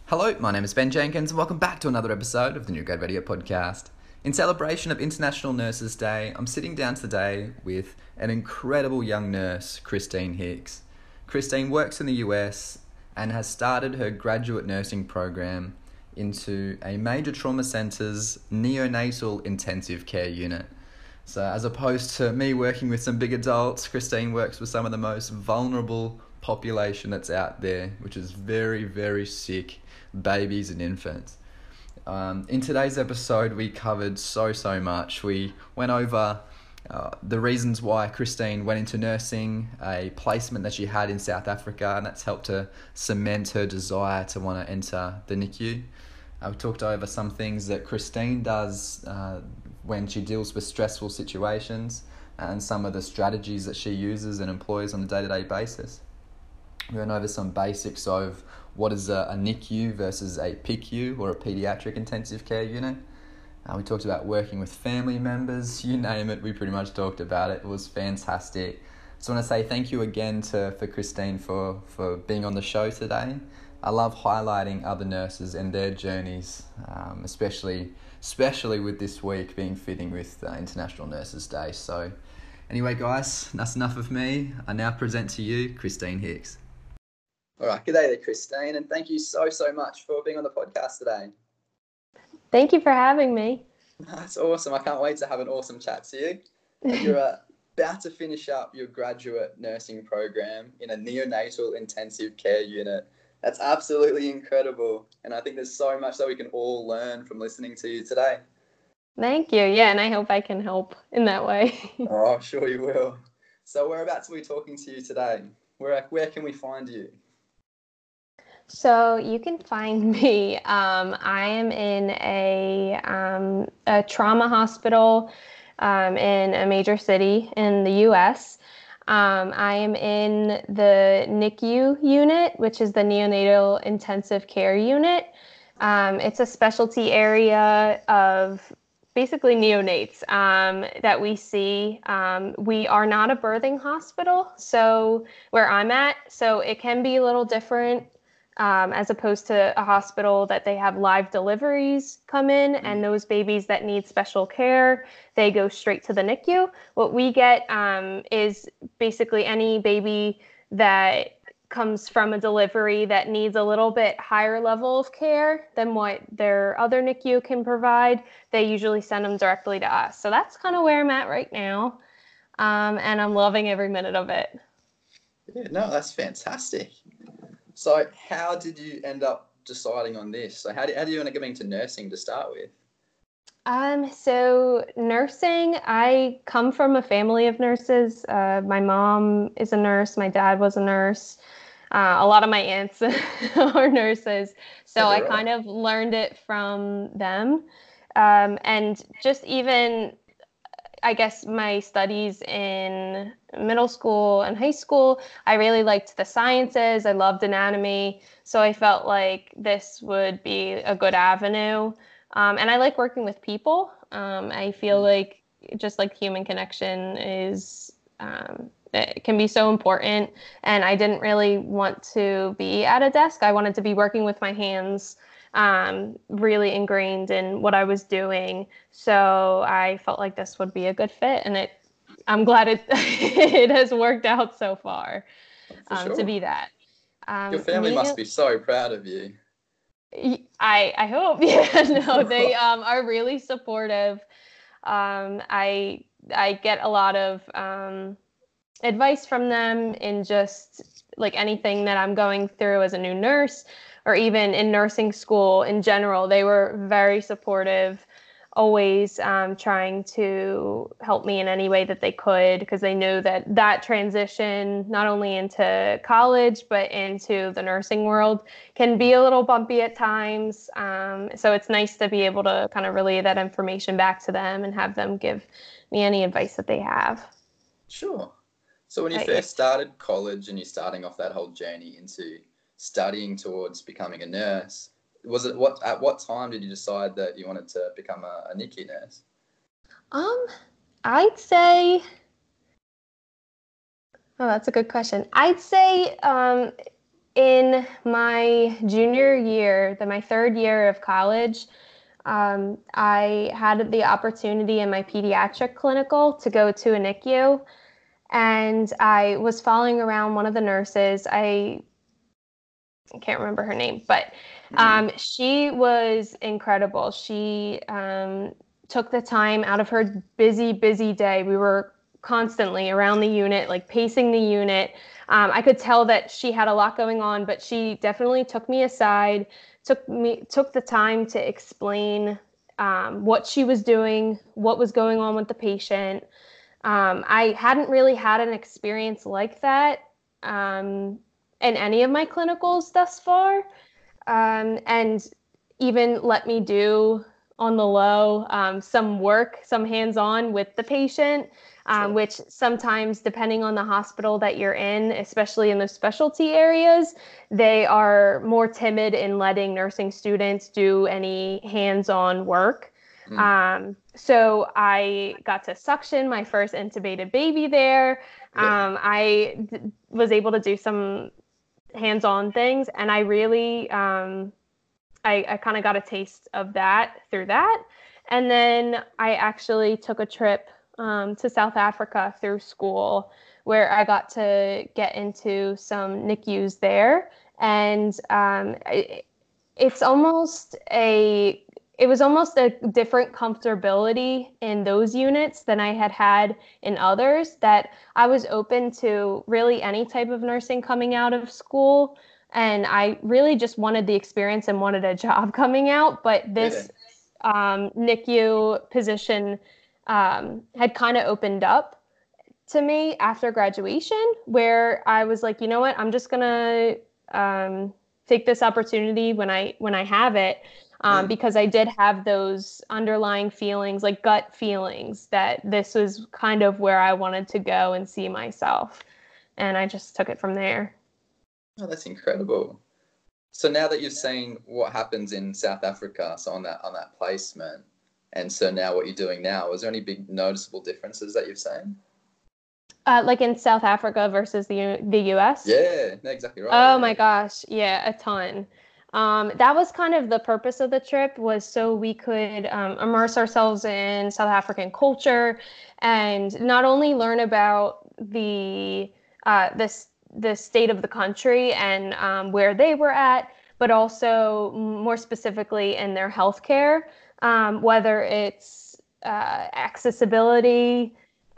Hello, my name is Ben Jenkins and welcome back to another episode of the New Grad Radio podcast. In celebration of International Nurses Day, I'm sitting down today with an incredible young nurse, Christine Hicks. Christine works in the US and has started her graduate nursing program into a major trauma centre's neonatal intensive care unit. So as opposed to me working with some big adults, Christine works with some of the most vulnerable population that's out there, which is very, very sick babies and infants. In today's episode, we covered so much. We went over the reasons why Christine went into nursing, a placement that she had in South Africa, and that's helped to cement her desire to want to enter the NICU. We talked over some things that Christine does when she deals with stressful situations and some of the strategies that she uses and employs on a day-to-day basis. We went over some basics of what is a NICU versus a PICU, or a pediatric intensive care unit. We talked about working with family members, you name it, we pretty much talked about it. It was fantastic. So I want to say thank you again for Christine for being on the show today. I love highlighting other nurses and their journeys, especially with this week being fitting with International Nurses Day. So anyway, guys, that's enough of me. I now present to you Christine Hicks. All right, g'day there, Christine, and thank you so much for being on the podcast today. Thank you for having me. That's awesome. I can't wait to have an awesome chat to you. You're about to finish up your graduate nursing program in a neonatal intensive care unit. That's absolutely incredible, and I think there's so much that we can all learn from listening to you today. Thank you. Yeah, and I hope I can help in that way. Oh, I'm sure you will. So whereabouts are we talking to you today? Where can we find you? So you can find me. I am in a trauma hospital in a major city in the U.S. I am in the NICU unit, which is the Neonatal Intensive Care Unit. It's a specialty area of basically neonates that we see. We are not a birthing hospital, so where I'm at, so it can be a little different. As opposed to a hospital that they have live deliveries come in, and those babies that need special care, they go straight to the NICU. What we get is basically any baby that comes from a delivery that needs a little bit higher level of care than what their other NICU can provide. They usually send them directly to us. So that's kind of where I'm at right now, and I'm loving every minute of it. Yeah, no, that's fantastic. So how did you end up deciding on this? So how did you end up getting into nursing to start with? So nursing, I come from a family of nurses. My mom is a nurse. My dad was a nurse. A lot of my aunts are nurses. So I kind of learned it from them. And just even, I guess, my studies in middle school and high school, I really liked the sciences. I loved anatomy. So I felt like this would be a good avenue. And I like working with people. I feel like just like human connection is, it can be so important. And I didn't really want to be at a desk. I wanted to be working with my hands, really ingrained in what I was doing. So I felt like this would be a good fit, and I'm glad it has worked out so far, sure. to be that. Your family must be so proud of you. I hope. Yeah, no, they are really supportive. I get a lot of advice from them in just like anything that I'm going through as a new nurse, or even in nursing school in general. They were very supportive, always trying to help me in any way that they could, because they knew that transition, not only into college, but into the nursing world, can be a little bumpy at times. So it's nice to be able to kind of relay that information back to them and have them give me any advice that they have. Sure. So when you first started college and you're starting off that whole journey into studying towards becoming a nurse, at what time did you decide that you wanted to become a NICU nurse? I'd say, oh, that's a good question. I'd say in my junior year, my third year of college, I had the opportunity in my pediatric clinical to go to a NICU, and I was following around one of the nurses. I can't remember her name, but she was incredible. She took the time out of her busy day. We were constantly around the unit, like pacing the unit. I could tell that she had a lot going on, but she definitely took me aside, took the time to explain what she was doing, what was going on with the patient. I hadn't really had an experience like that in any of my clinicals thus far, and even let me do on the low some work, some hands-on with the patient, Sure. which sometimes, depending on the hospital that you're in, especially in those specialty areas, they are more timid in letting nursing students do any hands-on work. So I got to suction my first intubated baby there. Was able to do some hands-on things, and I really I kind of got a taste of that through that. And then I actually took a trip to South Africa through school, where I got to get into some NICUs there. And it was almost a different comfortability in those units than I had in others, that I was open to really any type of nursing coming out of school. And I really just wanted the experience and wanted a job coming out. But this NICU position had kind of opened up to me after graduation, where I was like, you know what, I'm just going to take this opportunity when I have it. Because I did have those underlying feelings, like gut feelings, that this was kind of where I wanted to go and see myself. And I just took it from there. Oh, that's incredible. So now that you've seen what happens in South Africa, so on that placement, and so now what you're doing now, is there any big noticeable differences that you've seen? Like in South Africa versus the US? Yeah, exactly right. Oh my gosh, yeah, a ton. That was kind of the purpose of the trip, was so we could immerse ourselves in South African culture and not only learn about the state of the country and where they were at, but also more specifically in their healthcare, whether it's accessibility,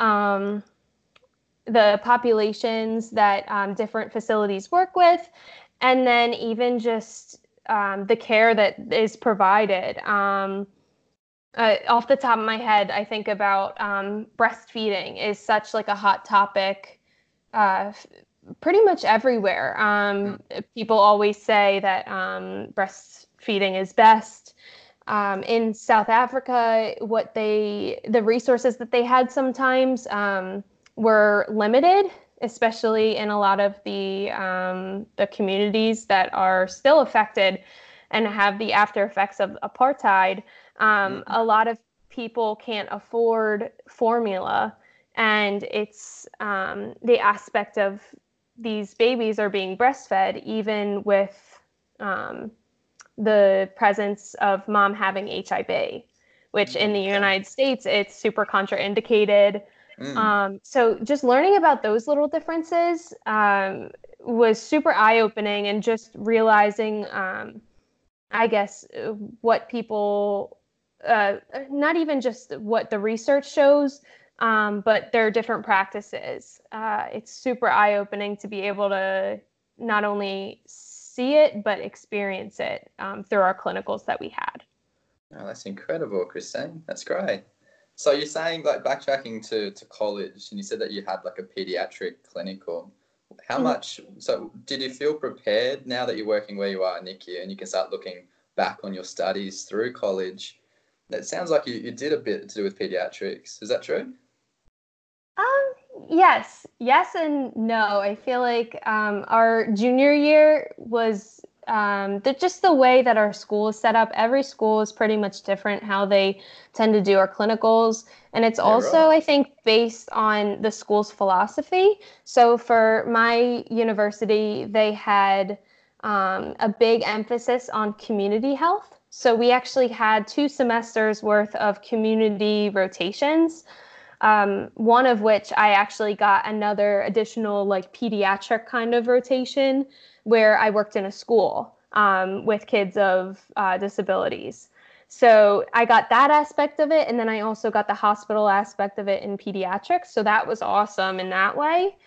the populations that different facilities work with, and then even just the care that is provided. Off the top of my head, I think about breastfeeding is such like a hot topic pretty much everywhere. People always say that breastfeeding is best. In South Africa, the resources that they had sometimes were limited, especially in a lot of the communities that are still affected and have the after effects of apartheid. A lot of people can't afford formula, and it's the aspect of these babies are being breastfed even with the presence of mom having HIV, which in the United States, it's super contraindicated. So just learning about those little differences was super eye-opening, and just realizing, I guess, what people, not even just what the research shows, but their different practices. It's super eye-opening to be able to not only see it, but experience it through our clinicals that we had. Oh, that's incredible, Christine. That's great. So you're saying, like, backtracking to college, and you said that you had like a pediatric clinical. How much, so did you feel prepared now that you're working where you are in NICU and you can start looking back on your studies through college? It sounds like you did a bit to do with pediatrics. Is that true? Yes and no. I feel like our junior year was just the way that our school is set up. Every school is pretty much different how they tend to do our clinicals. And it's also, right, I think, based on the school's philosophy. So for my university, they had a big emphasis on community health. So we actually had 2 semesters worth of community rotations, one of which I actually got another additional like pediatric kind of rotation where I worked in a school with kids of disabilities. So I got that aspect of it, and then I also got the hospital aspect of it in pediatrics. So that was awesome in that way.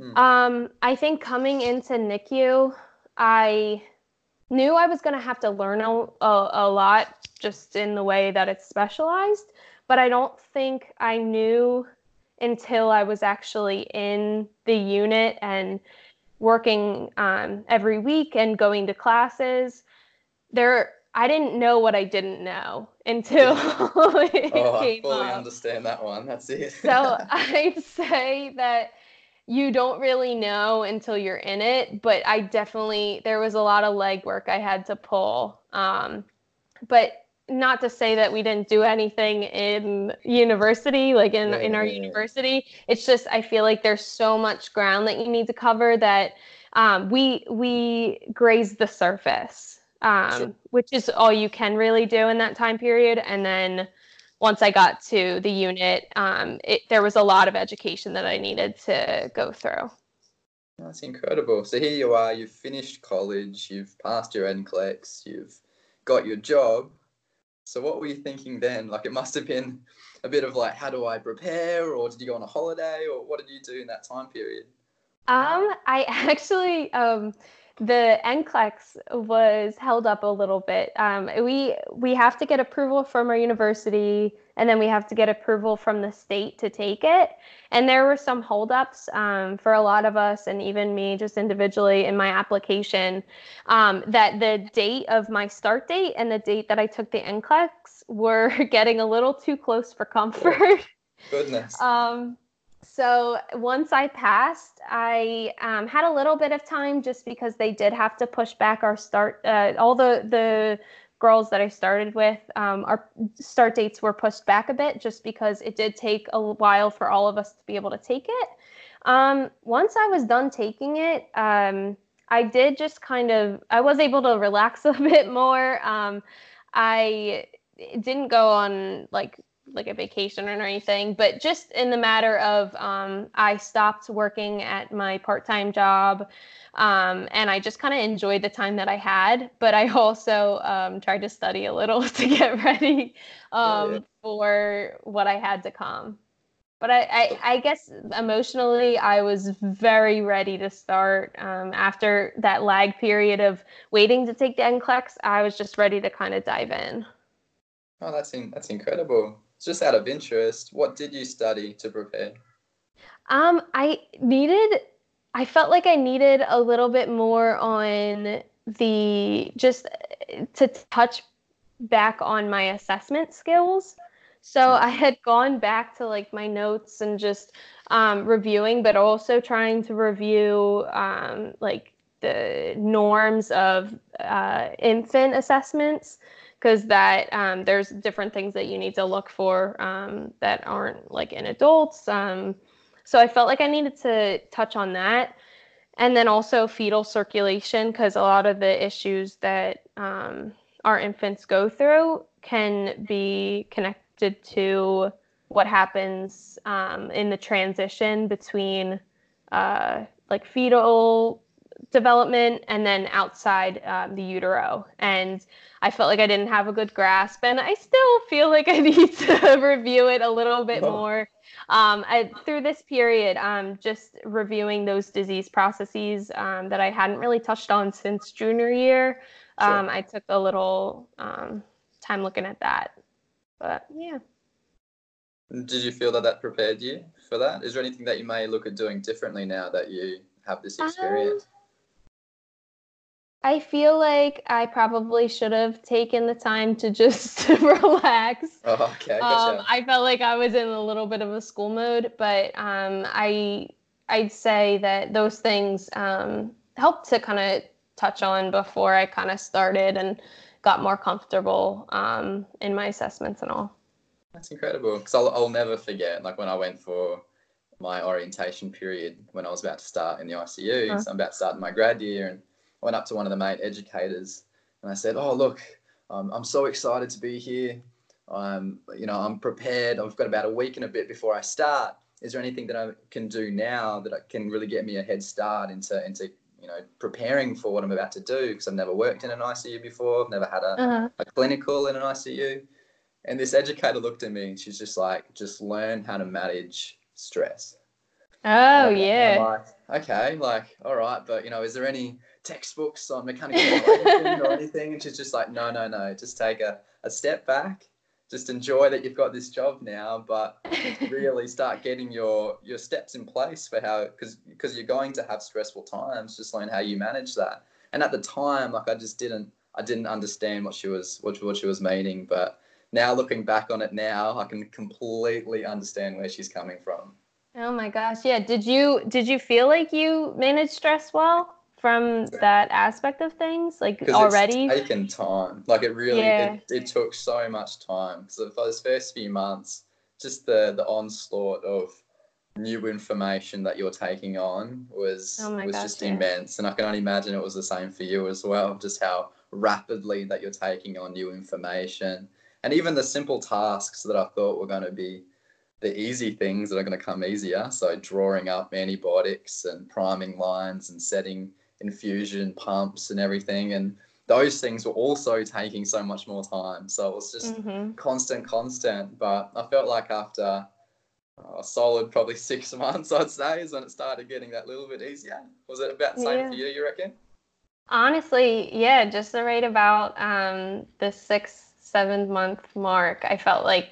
I think coming into NICU, I knew I was going to have to learn a lot just in the way that it's specialized, but I don't think I knew until I was actually in the unit and working every week and going to classes. I didn't know what I didn't know until it I came fully up. understand that one. That's it. So I'd say that you don't really know until you're in it, but there was a lot of legwork I had to pull. But not to say that we didn't do anything in university, like in our university. It's just, I feel like there's so much ground that you need to cover that we graze the surface, Sure. which is all you can really do in that time period. And then once I got to the unit, there was a lot of education that I needed to go through. That's incredible. So here you are, you've finished college, you've passed your NCLEX, you've got your job. So what were you thinking then? Like, it must have been a bit of like, how do I prepare? Or did you go on a holiday? Or what did you do in that time period? I actually, the NCLEX was held up a little bit. We have to get approval from our university, and then we have to get approval from the state to take it. And there were some holdups for a lot of us, and even me, just individually in my application, that the date of my start date and the date that I took the NCLEX were getting a little too close for comfort. Oh, goodness. So once I passed, I had a little bit of time just because they did have to push back our start. All the girls that I started with, our start dates were pushed back a bit just because it did take a while for all of us to be able to take it. Once I was done taking it, I did just I was able to relax a bit more. I didn't go on like a vacation or anything, but just in the matter of I stopped working at my part-time job, and I just kind of enjoyed the time that I had, but I also tried to study a little to get ready for what I had to come. But I guess emotionally, I was very ready to start. After that lag period of waiting to take the NCLEX, I was just ready to kind of dive in. Oh, that's incredible. Just out of interest, what did you study to prepare? I felt like I needed a little bit more on just to touch back on my assessment skills. So I had gone back to like my notes and just reviewing, but also trying to review like the norms of infant assessments, because there's different things that you need to look for that aren't like in adults. So I felt like I needed to touch on that. And then also fetal circulation, because a lot of the issues that our infants go through can be connected to what happens in the transition between like fetal development and then outside the utero. And I felt like I didn't have a good grasp, and I still feel like I need to review it a little bit more. Through this period, just reviewing those disease processes that I hadn't really touched on since junior year. Sure. I took a little time looking at that. But yeah. Did you feel that prepared you for that? Is there anything that you may look at doing differently now that you have this experience? I feel like I probably should have taken the time to just relax. Oh, okay, gotcha. I felt like I was in a little bit of a school mode, but I'd say that those things helped to kind of touch on before I kind of started and got more comfortable in my assessments and all. That's incredible. Because I'll never forget, like when I went for my orientation period when I was about to start in the ICU. So I'm about to start my grad year, and I went up to one of the main educators and I said, "Oh, look, I'm so excited to be here. I'm prepared. I've got about a week and a bit before I start. Is there anything that I can do now that can really get me a head start into preparing for what I'm about to do? Because I've never worked in an ICU before. I've never had a clinical in an ICU." And this educator looked at me and she's just like, "Just learn how to manage stress." Oh, And I'm yeah. like, okay, like, all right, but is there any textbooks on mechanical ventilation or anything? And she's just like, no, just take a step back, just enjoy that you've got this job now, but really start getting your steps in place for how, because you're going to have stressful times, just learn how you manage that. And at the time, like, I didn't understand what she was meaning, but now looking back on it now, I can completely understand where she's coming from. Oh my gosh. Yeah. Did you feel like you managed stress well from that aspect of things? Like Because it's already? taken time. Like it really, Yeah. it took so much time. So for those first few months, just the onslaught of new information that you're taking on Oh was my was gosh, just yeah. immense. And I can only imagine it was the same for you as well, just how rapidly that you're taking on new information. And even the simple tasks that I thought were going to be the easy things that are going to come easier. So drawing up antibiotics and priming lines and setting infusion pumps and everything. And those things were also taking so much more time. So it was just Mm-hmm. constant. But I felt like after a solid probably 6 months, I'd say, is when it started getting that little bit easier. Was it about the same for Yeah. you reckon? Honestly, yeah, just right about the 6, 7 month mark, I felt like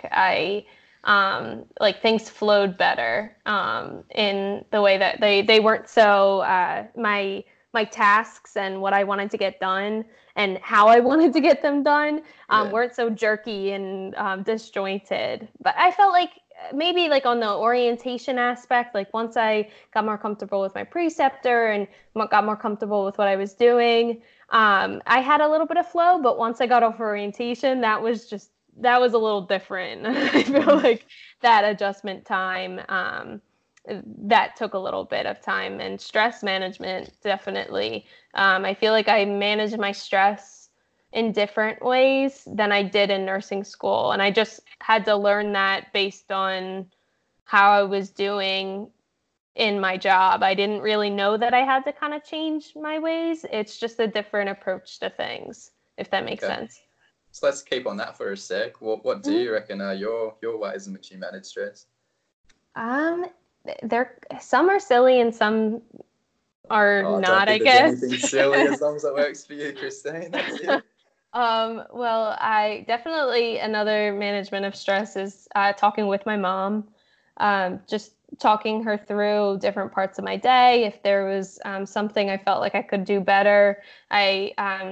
like things flowed better in the way that they weren't so my tasks and what I wanted to get done and how I wanted to get them done Yeah. weren't so jerky and disjointed. But I felt like maybe like on the orientation aspect, like once I got more comfortable with my preceptor and got more comfortable with what I was doing. I had a little bit of flow, but once I got off orientation, that was a little different. I feel Mm. like that adjustment time that took a little bit of time, and stress management definitely. I feel like I managed my stress in different ways than I did in nursing school, and I just had to learn that based on how I was doing in my job. I didn't really know that I had to kind of change my ways. It's just a different approach to things, if that makes Okay. sense. So let's keep on that for a sec. What do Mhm. you reckon are your ways in which you manage stress? Um, there some are silly and some are Oh, I don't not, I think there's guess. anything silly as long as it works for you, Christine. That's it. Well, I definitely another management of stress is talking with my mom, just talking her through different parts of my day. If there was something I felt like I could do better, I,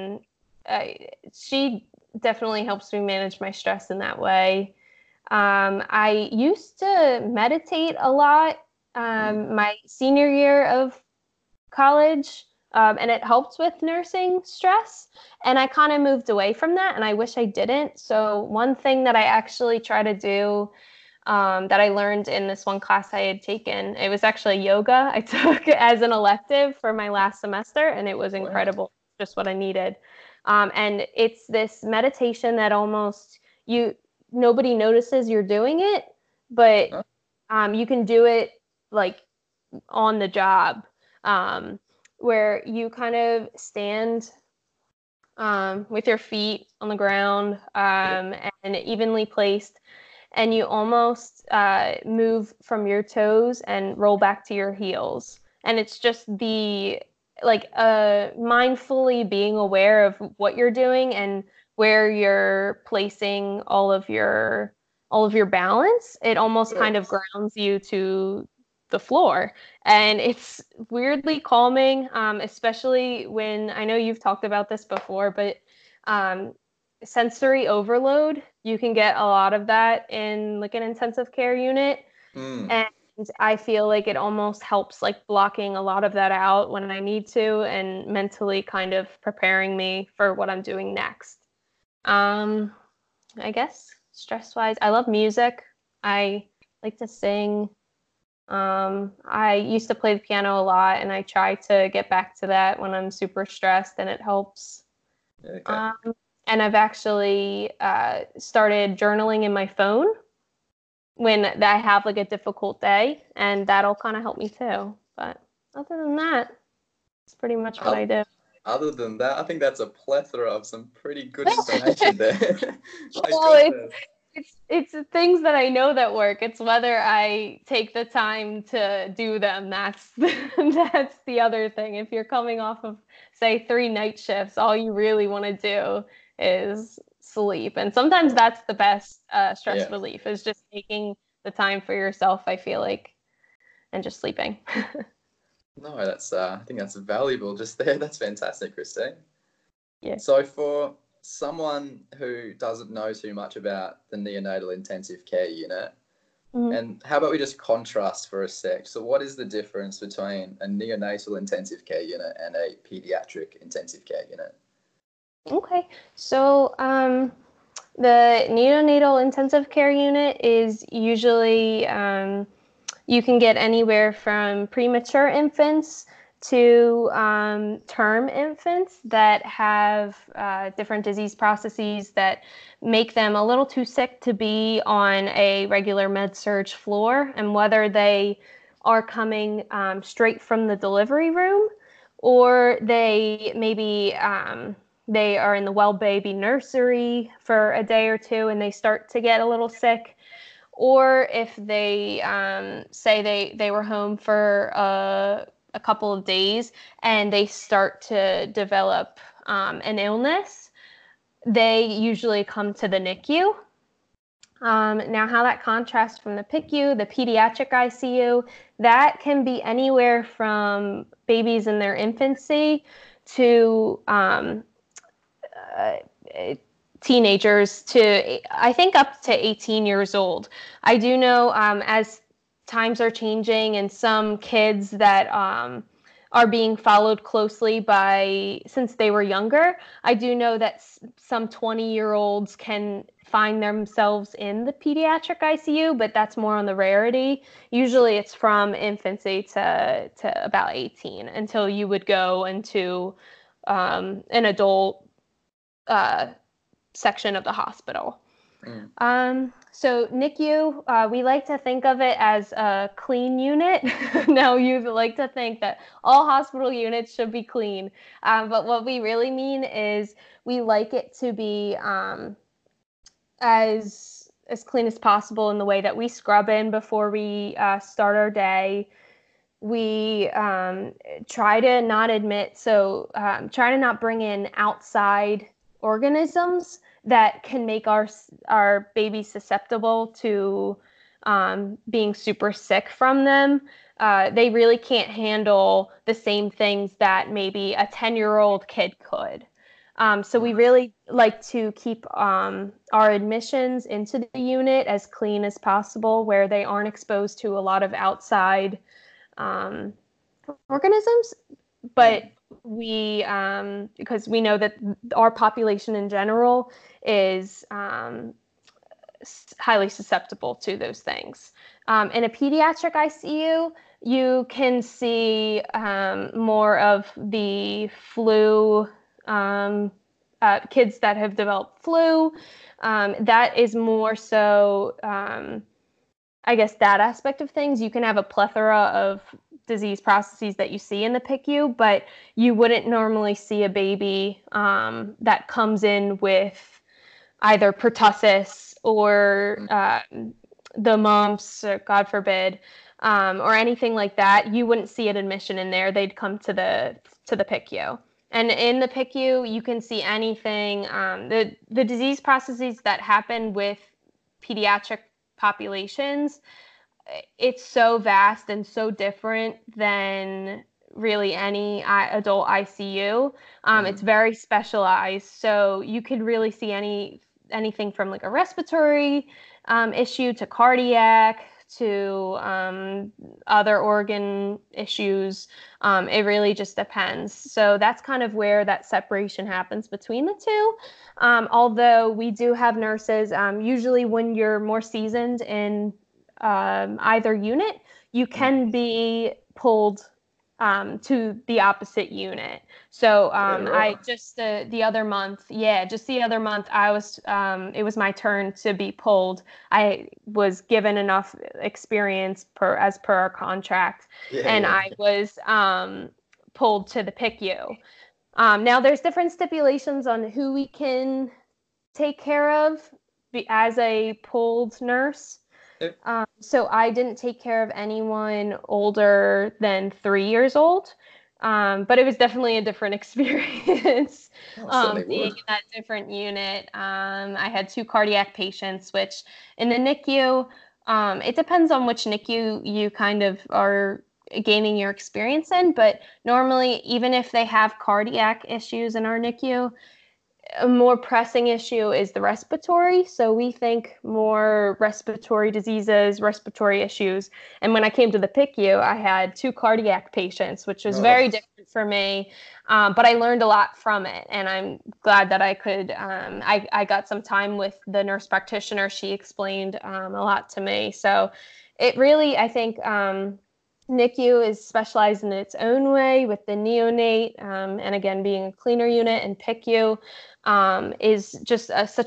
she definitely helps me manage my stress in that way. I used to meditate a lot Mm. my senior year of college, and it helped with nursing stress. And I kind of moved away from that, and I wish I didn't. So, one thing that I actually try to do that I learned in this one class I had taken, it was actually yoga. I took as an elective for my last semester, and it was Wow. incredible, just what I needed. And it's this meditation that almost you nobody notices you're doing it, but Huh? you can do it like on the job, um, where you kind of stand with your feet on the ground Yeah. and evenly placed, and you almost move from your toes and roll back to your heels. And it's just the like mindfully being aware of what you're doing and where you're placing all of your balance. It almost Sure. kind of grounds you to the floor, and it's weirdly calming, especially when I know you've talked about this before, but um, sensory overload, you can get a lot of that in like an intensive care unit. Mm. And I feel like it almost helps like blocking a lot of that out when I need to and mentally kind of preparing me for what I'm doing next. Um, I guess stress wise, I love music. I like to sing. I used to play the piano a lot, and I try to get back to that when I'm super stressed, and it helps. Okay. Um, and I've actually started journaling in my phone when I have like a difficult day, and that'll kind of help me too. But other than that, it's pretty much what I Oth- do. Other than that, I think that's a plethora of some pretty good information there. My Well, goodness. it's the things that I know that work. It's whether I take the time to do them. That's that's the other thing. If you're coming off of, say, 3 night shifts, all you really want to do is sleep. And sometimes that's the best stress Yeah. relief, is just taking the time for yourself, I feel like, and just sleeping. No, that's I think that's valuable just there. That's fantastic, Christine. Yeah. So for someone who doesn't know too much about the neonatal intensive care unit, Mhm. and how about we just contrast for a sec? So what is the difference between a neonatal intensive care unit and a pediatric intensive care unit? Okay. So, the neonatal intensive care unit is usually you can get anywhere from premature infants to term infants that have different disease processes that make them a little too sick to be on a regular med-surg floor, and whether they are coming straight from the delivery room, or they maybe they are in the well baby nursery for a day or two and they start to get a little sick, or if they say they were home for a couple of days and they start to develop an illness, they usually come to the NICU. Now, how that contrasts from the PICU, the pediatric ICU, that can be anywhere from babies in their infancy to uh, teenagers to, I think, up to 18 years old. I do know as times are changing and some kids that are being followed closely by since they were younger, I do know that some 20-year-olds can find themselves in the pediatric ICU, but that's more on the rarity. Usually it's from infancy to about 18 until you would go into an adult uh, section of the hospital. Mm. So NICU, we like to think of it as a clean unit. Now, you like to think that all hospital units should be clean, but what we really mean is we like it to be as clean as possible in the way that we scrub in before we start our day. We try to not admit, so try to not bring in outside organisms that can make our babies susceptible to being super sick from them. They really can't handle the same things that maybe a 10-year-old kid could. So we really like to keep our admissions into the unit as clean as possible, where they aren't exposed to a lot of outside um, organisms. But Mm. because we know that our population in general is highly susceptible to those things. In a pediatric ICU, you can see more of the flu, kids that have developed flu. That is more so, I guess, that aspect of things. You can have a plethora of disease processes that you see in the PICU, but you wouldn't normally see a baby that comes in with either pertussis or the mumps, or God forbid, or anything like that. You wouldn't see an admission in there. They'd come to the PICU. And in the PICU, you can see anything. The disease processes that happen with pediatric populations, it's so vast and so different than really any adult ICU. It's Mm. very specialized, so you could really see anything from like a respiratory issue to cardiac to other organ issues. It really just depends. So that's kind of where that separation happens between the two. Although we do have nurses, usually when you're more seasoned in either unit, you can be pulled to the opposite unit. So Yeah, right. I just the other month, I was it was my turn to be pulled. I was given enough experience as per our contract, Yeah, and yeah. I was pulled to the PICU. Now there's different stipulations on who we can take care of as a pulled nurse. Yep. So I didn't take care of anyone older than 3 years old. But it was definitely a different experience Oh, certainly being would. in that different unit. I had 2 cardiac patients, which in the NICU, it depends on which NICU you kind of are gaining your experience in. But normally, even if they have cardiac issues in our NICU, a more pressing issue is the respiratory. So we think more respiratory diseases, respiratory issues. And when I came to the PICU, I had 2 cardiac patients, which was Oh, very different for me. But I learned a lot from it. And I'm glad that I could, I got some time with the nurse practitioner. She explained a lot to me. So it really, I think, NICU is specialized in its own way with the neonate, and again, being a cleaner unit, and PICU is just such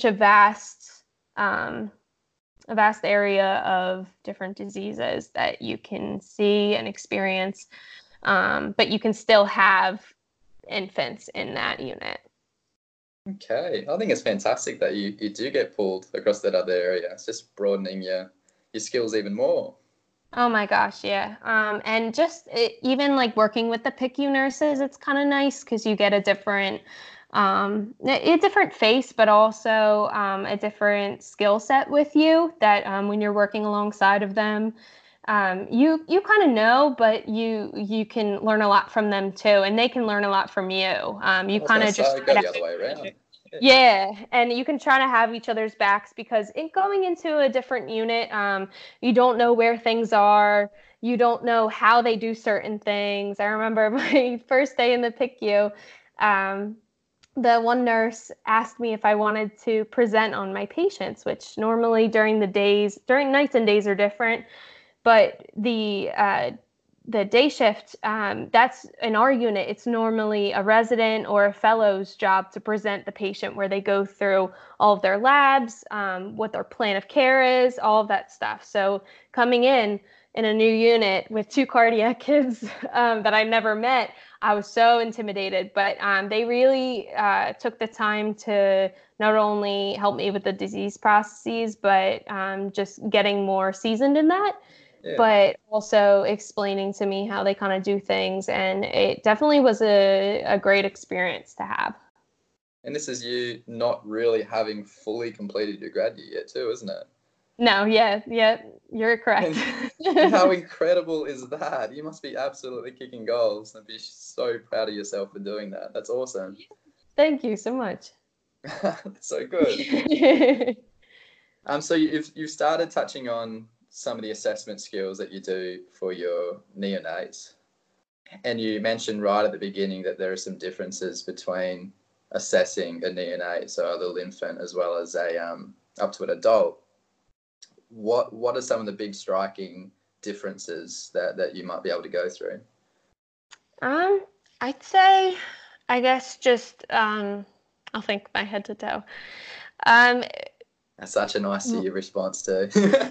a vast area of different diseases that you can see and experience, but you can still have infants in that unit. okay. I think it's fantastic that you do get pulled across that other area. It's just broadening your skills even more. Oh my gosh, yeah. And just even like working with the PICU nurses, it's kind of nice because you get a different, a different face, but also a different skill set with you that when you're working alongside of them, you kind of know, but you can learn a lot from them too, and they can learn a lot from you. I You was kind going to of just say, try go to the other way around. Yeah. yeah, and you can try to have each other's backs because in going into a different unit, you don't know where things are. You don't know how they do certain things. I remember my first day in the PICU, um, the one nurse asked me if I wanted to present on my patients, which normally during nights and days are different. But the day shift, that's in our unit, it's normally a resident or a fellow's job to present the patient, where they go through all of their labs, what their plan of care is, all of that stuff. So coming in a new unit with 2 cardiac kids that I never met, I was so intimidated. But they really took the time to not only help me with the disease processes, but just getting more seasoned in that, Yeah. but also explaining to me how they kind of do things. And it definitely was a great experience to have. And this is you not really having fully completed your grad year yet too, isn't it? No, yeah, you're correct. And how incredible is that? You must be absolutely kicking goals and be so proud of yourself for doing that. That's awesome. Thank you so much. That's so good. So you've started touching on some of the assessment skills that you do for your neonates, and you mentioned right at the beginning that there are some differences between assessing a neonate, so a little infant, as well as a up to an adult. What are some of the big striking differences that you might be able to go through? Um, I'd say, I guess just I'll think my head to toe. Um, That's such a nice to you response too.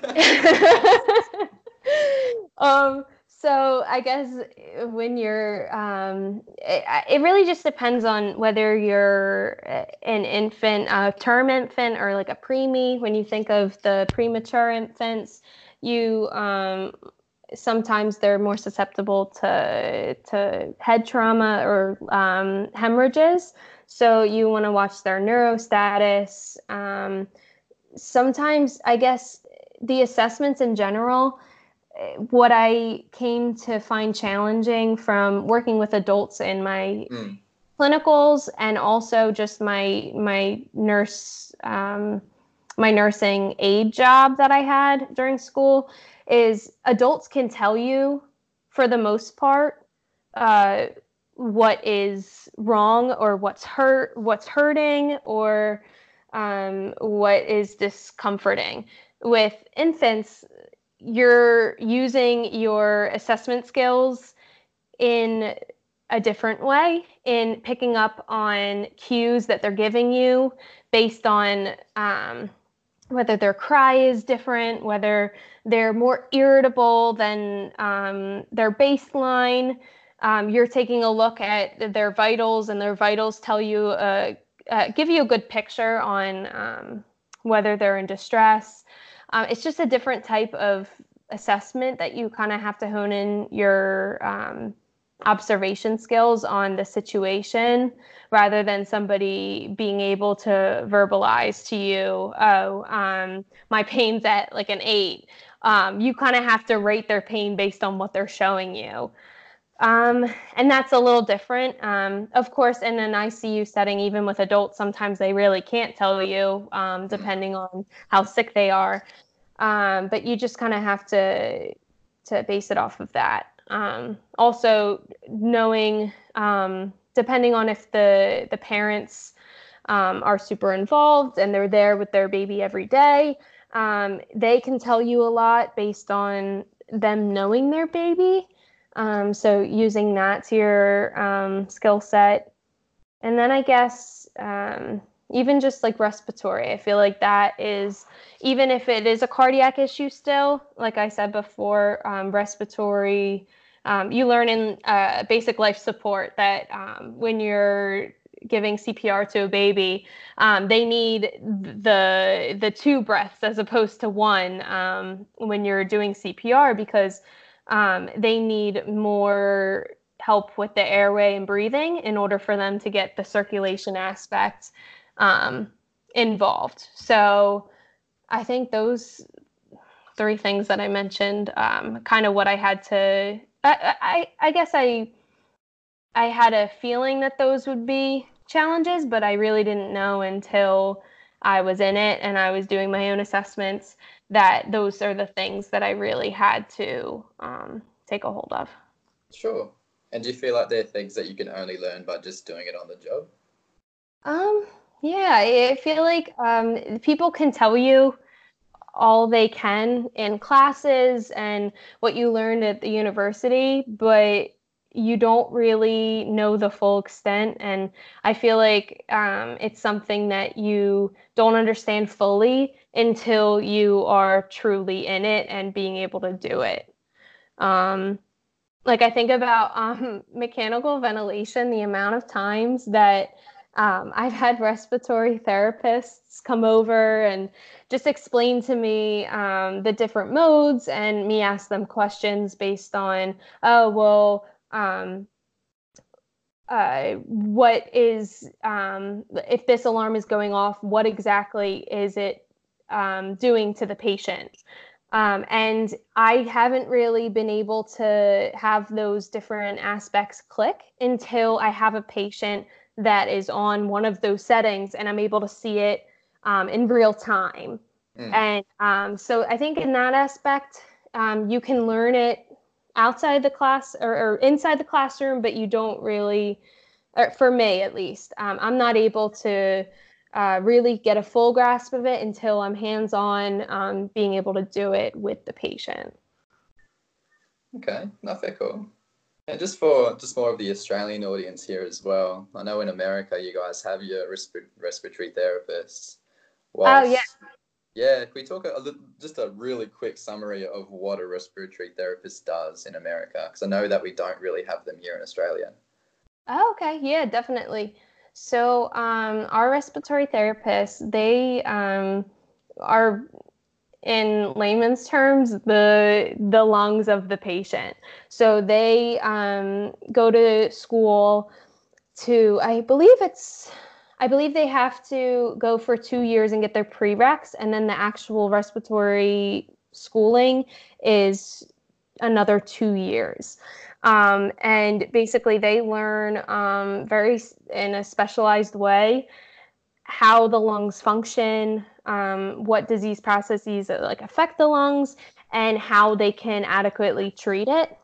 so I guess when you're, it really just depends on whether you're an infant, a term infant, or like a preemie. When you think of the premature infants, you sometimes they're more susceptible to head trauma or hemorrhages. So you want to watch their neurostatus. Sometimes I guess the assessments in general, what I came to find challenging from working with adults in my clinicals, and also just my my nursing aide job that I had during school, is adults can tell you, for the most part, what is wrong, or what's hurting, or what is discomforting. With infants, you're using your assessment skills in a different way, in picking up on cues that they're giving you based on whether their cry is different, whether they're more irritable than their baseline. You're taking a look at their vitals, and their vitals tell you, give you a good picture on whether they're in distress. It's just a different type of assessment that you kind of have to hone in your observation skills on the situation, rather than somebody being able to verbalize to you, oh, my pain's at like an 8. You kind of have to rate their pain based on what they're showing you. And that's a little different. Of course, in an ICU setting, even with adults, sometimes they really can't tell you, depending on how sick they are. But you just kind of have to base it off of that. Also, knowing, depending on if the parents are super involved and they're there with their baby every day, they can tell you a lot based on them knowing their baby. So using that to your skill set. And then I guess even just like respiratory, I feel like that is, even if it is a cardiac issue still, like I said before, respiratory, you learn in basic life support that when you're giving CPR to a baby, they need the 2 breaths as opposed to 1 when you're doing CPR, because they need more help with the airway and breathing in order for them to get the circulation aspect involved. So I think those 3 things that I mentioned, kind of what I had to, I guess I had a feeling that those would be challenges, but I really didn't know until I was in it and I was doing my own assessments that those are the things that I really had to take a hold of. Sure. And do you feel like they're things that you can only learn by just doing it on the job? Yeah, I feel like people can tell you all they can in classes and what you learned at the university, but you don't really know the full extent. And I feel like it's something that you don't understand fully until you are truly in it and being able to do it. Like I think about mechanical ventilation, the amount of times that I've had respiratory therapists come over and just explain to me the different modes, and me ask them questions based on, oh, well, what is, if this alarm is going off, what exactly is it doing to the patient? And I haven't really been able to have those different aspects click until I have a patient that is on one of those settings and I'm able to see it in real time. And so I think in that aspect, you can learn it outside the class or inside the classroom, but you don't really, or for me at least, I'm not able to really get a full grasp of it until I'm hands-on, being able to do it with the patient. Okay, not very cool. And just for more of the Australian audience here as well, I know in America you guys have your respiratory therapists. Oh, yeah. Yeah, can we talk just a really quick summary of what a respiratory therapist does in America? Because I know that we don't really have them here in Australia. Oh, okay. Yeah, definitely. So our respiratory therapists, they are, in layman's terms, the lungs of the patient. So they go to school to, I believe they have to go for 2 years and get their prereqs, and then the actual respiratory schooling is another 2 years. And basically they learn very in a specialized way how the lungs function, what disease processes like affect the lungs, and how they can adequately treat it.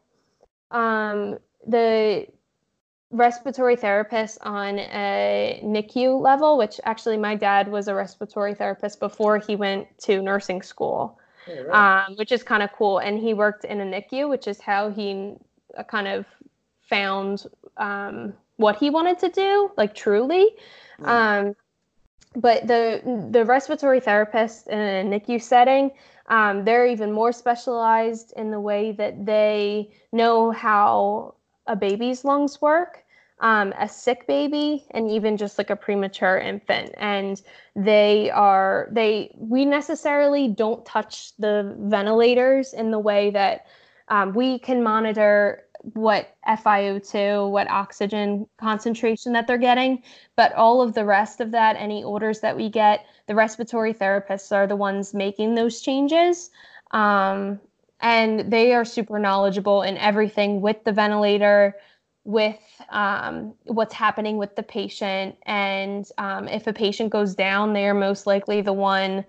The respiratory therapist on a NICU level, which actually my dad was a respiratory therapist before he went to nursing school. Yeah, right. which is kind of cool. And he worked in a NICU, which is how he kind of found what he wanted to do, like truly. Mm. Um, but the respiratory therapists in a NICU setting, they're even more specialized in the way that they know how a baby's lungs work, a sick baby, and even just like a premature infant. And we necessarily don't touch the ventilators in the way that we can monitor what FiO2, what oxygen concentration that they're getting. But all of the rest of that, any orders that we get, the respiratory therapists are the ones making those changes. Um, and they are super knowledgeable in everything with the ventilator, with what's happening with the patient. And if a patient goes down, they are most likely the one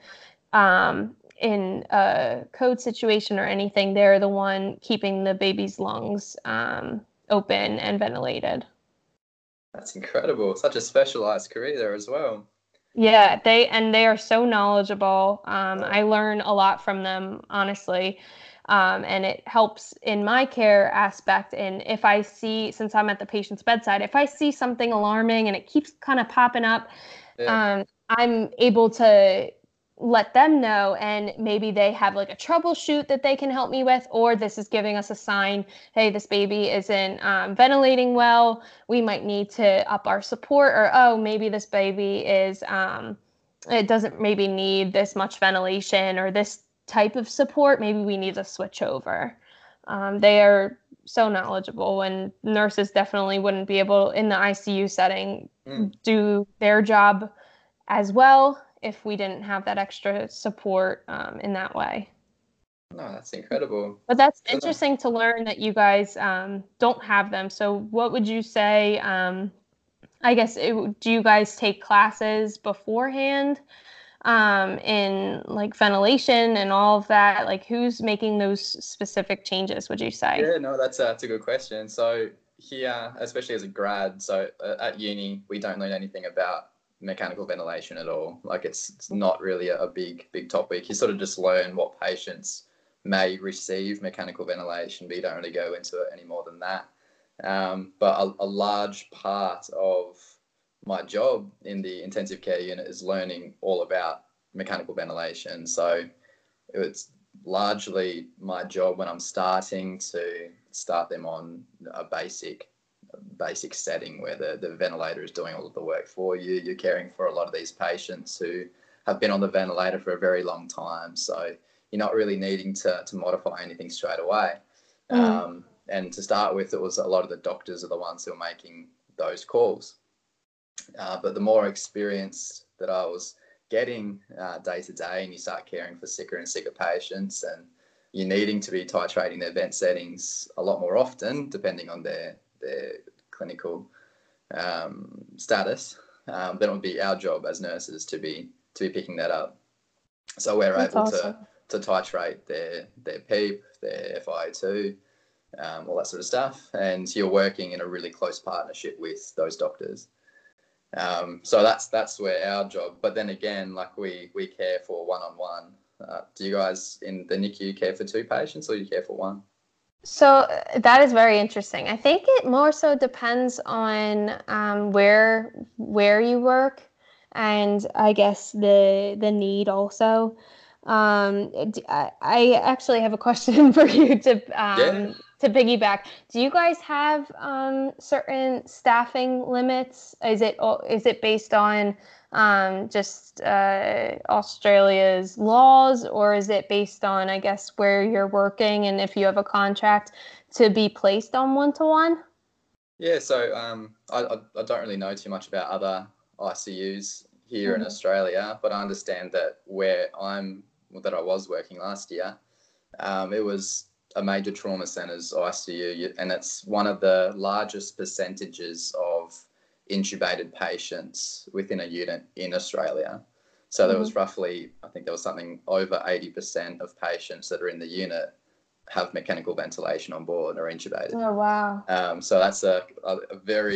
in a code situation or anything, they're the one keeping the baby's lungs open and ventilated. That's incredible. Such a specialized career there as well. Yeah, they are so knowledgeable. Yeah. I learn a lot from them, honestly. And it helps in my care aspect. And if I see, since I'm at the patient's bedside, if I see something alarming and it keeps kind of popping up, Yeah. I'm able to let them know, and maybe they have like a troubleshoot that they can help me with, or this is giving us a sign, hey, this baby isn't ventilating well. We might need to up our support, or oh, maybe this baby is it doesn't maybe need this much ventilation or this type of support. Maybe we need to switch over. They are so knowledgeable, and nurses definitely wouldn't be able in the ICU setting Mm. do their job as well if we didn't have that extra support in that way. No, that's incredible. But that's 'Cause I know- interesting to learn that you guys don't have them. So, what would you say? I guess do you guys take classes beforehand in like ventilation and all of that? Like, who's making those specific changes, would you say? Yeah, no, that's a good question. So here, especially as a grad, so at uni, we don't learn anything about mechanical ventilation at all. Like it's not really a big topic. You sort of just learn what patients may receive mechanical ventilation, but you don't really go into it any more than that. But a large part of my job in the intensive care unit is learning all about mechanical ventilation. So it's largely my job when I'm starting to start them on a basic setting where the ventilator is doing all of the work for you. You're caring for a lot of these patients who have been on the ventilator for a very long time. So you're not really needing to modify anything straight away. Mm. And to start with, it was a lot of the doctors are the ones who are making those calls. But the more experience that I was getting day to day, and you start caring for sicker and sicker patients, and you're needing to be titrating their vent settings a lot more often, depending on their clinical status, then it would be our job as nurses to be picking that up. So we're That's able awesome. to titrate their PEEP, their FiO2, all that sort of stuff, and you're working in a really close partnership with those doctors. So that's where our job. But then again, like we care for one-on-one. Do you guys in the NICU care for two patients, or do you care for one? So that is very interesting. I think it more so depends on where you work, and I guess the need also. I actually have a question for you Yeah. to piggyback. Do you guys have certain staffing limits? Is it based on just Australia's laws, or is it based on, I guess, where you're working and if you have a contract to be placed on one-to-one? Yeah, so I don't really know too much about other ICUs here in Mm-hmm. Australia, but I understand that that I was working last year, it was a major trauma centres ICU, and it's one of the largest percentages of intubated patients within a unit in Australia. So there Mm-hmm. was roughly, I think there was something over 80% of patients that are in the unit have mechanical ventilation on board or intubated. Oh, wow. So that's a very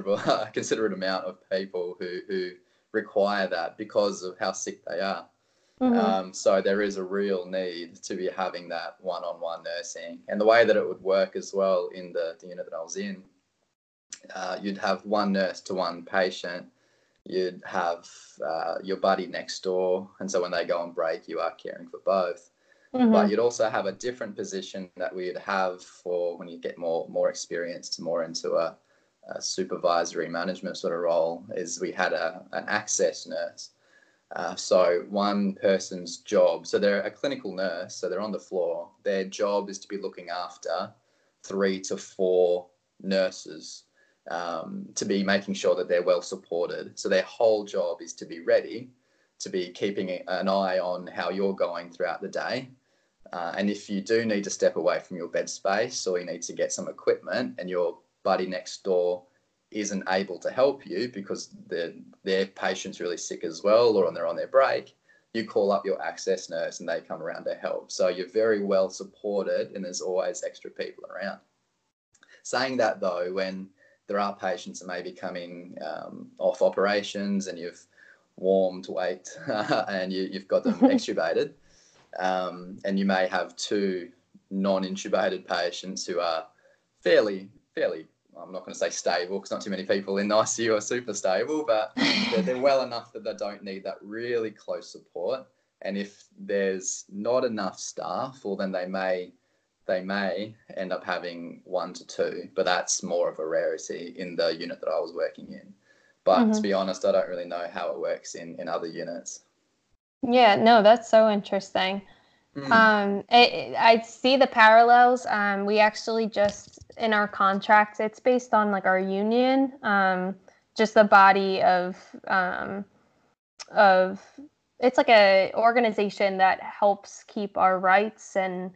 considerate amount of people who require that because of how sick they are. So there is a real need to be having that one-on-one nursing. And the way that it would work as well in the unit that I was in, you'd have one nurse to one patient. You'd have your buddy next door. And so when they go on break, you are caring for both. But you'd also have a different position that we'd have for when you get more experienced, more into a supervisory management sort of role, is we had an access nurse. So one person's job, so they're a clinical nurse, so they're on the floor. Their job is to be looking after 3 to 4 nurses, to be making sure that they're well supported. So their whole job is to be ready, to be keeping an eye on how you're going throughout the day. And if you do need to step away from your bed space, or you need to get some equipment and your buddy next door isn't able to help you because their patient's really sick as well, or they're on their break, you call up your access nurse and they come around to help. So you're very well supported and there's always extra people around. Saying that though, when there are patients that may be coming off operations and you've warmed weight and you've got them extubated, and you may have 2 non-intubated patients who are fairly, I'm not going to say stable because not too many people in the ICU are super stable, but they're well enough that they don't need that really close support. And if there's not enough staff, well, then they may end up having 1 to 2, but that's more of a rarity in the unit that I was working in. But to be honest, I don't really know how it works in other units. Yeah, no, that's so interesting. I see the parallels. We actually just, in our contracts, it's based on like our union, just the body of it's like a organization that helps keep our rights and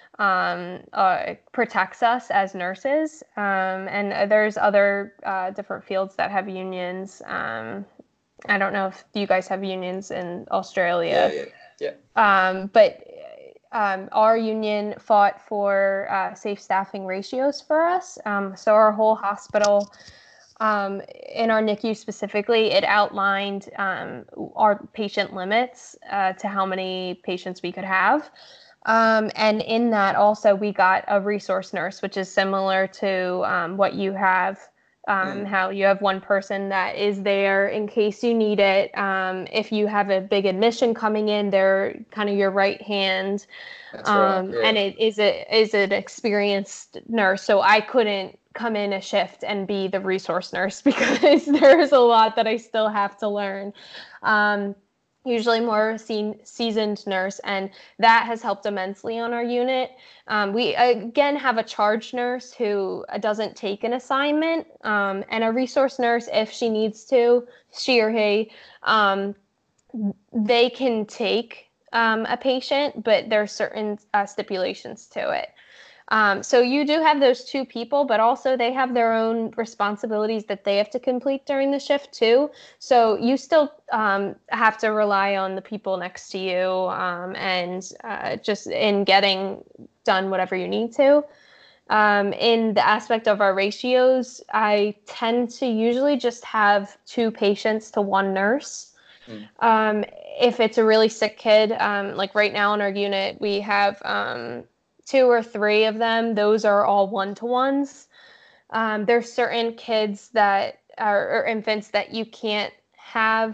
protects us as nurses. And there's other different fields that have unions. I don't know if you guys have unions in Australia. Yeah. But our union fought for safe staffing ratios for us. So our whole hospital, in our NICU specifically, it outlined our patient limits to how many patients we could have. And in that also we got a resource nurse, which is similar to what you have. How you have one person that is there in case you need it. If you have a big admission coming in, they're kind of your right hand. That's right. Yeah. And it is an experienced nurse. So I couldn't come in a shift and be the resource nurse because there's a lot that I still have to learn. Usually more seasoned nurse, and that has helped immensely on our unit. We again have a charge nurse who doesn't take an assignment, and a resource nurse, if she needs to, she or he, they can take a patient, but there are certain stipulations to it. So you do have those 2 people, but also they have their own responsibilities that they have to complete during the shift too. So you still have to rely on the people next to you and just in getting done whatever you need to. In the aspect of our ratios, I tend to usually just have 2 patients to 1 nurse. If it's a really sick kid, like right now in our unit, we have 2 or 3 of them. Those are all one-to-ones. There's certain kids that or infants that you can't have